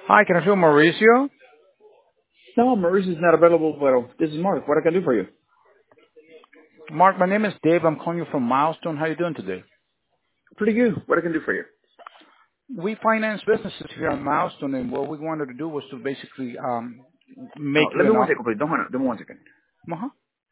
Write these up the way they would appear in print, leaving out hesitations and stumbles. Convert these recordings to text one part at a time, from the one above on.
Hi, can I feel Mauricio? No, Maurice is not available, but this is Mark. What I can do for you? Mark, my name is Dave. I'm calling you from Milestone. How are you doing today? Pretty good. What I can do for you? We finance businesses here at Milestone, and what we wanted to do was to basically make Oh, you let me an one offer. second, please. Don't hang up. Give me 1 second. Uh-huh.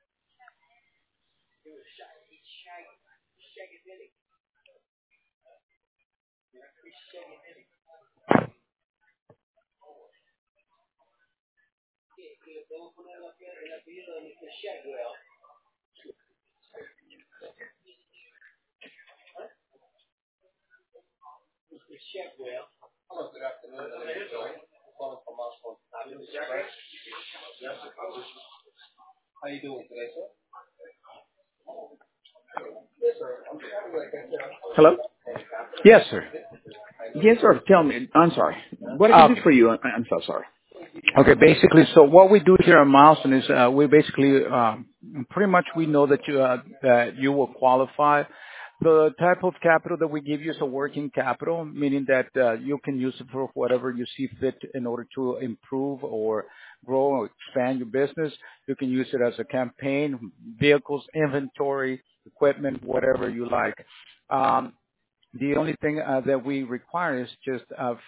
Hello? Yes, sir. Yes, sir. Tell me. I'm sorry. What I can do Okay. for you? I'm so sorry. Okay, basically, so what we do here at Milestone is we basically pretty much we know that you will qualify. The type of capital that we give you is a working capital, meaning that you can use it for whatever you see fit in order to improve or grow or expand your business. You can use it as a campaign, vehicles, inventory, equipment, whatever you like. Um, the only thing that we require is just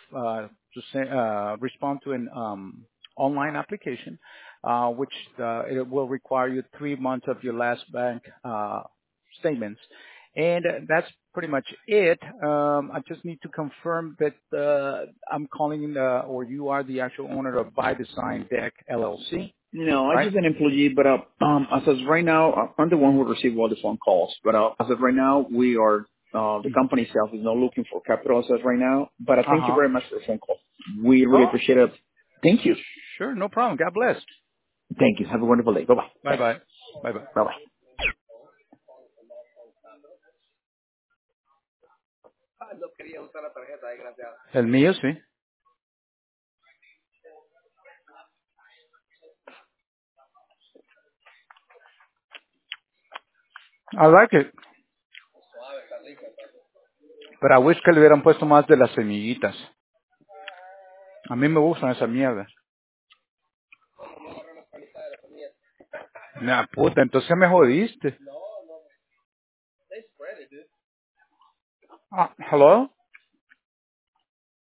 respond to an online application, which it will require you 3 months of your last bank statements. And that's pretty much it. I just need to confirm that I'm calling or you are the actual owner of By Design Deck LLC, No, I'm right? just an employee, but as of right now, I'm the one who received all the phone calls. But as of right now, we are the company itself is not looking for capital as of right now. But I thank you Uh-huh. very much for the phone call. We really Oh, appreciate it. Thank you. sure. No problem. God bless. Thank you. Have a wonderful day. Bye bye. Thanks. Bye-bye. Bye-bye. Bye bye. El mío, sí. I like it. But I wish que le hubieran puesto más de las semillitas. A mí me gustan esas mierdas. Nah, puta, entonces me jodiste. Hello?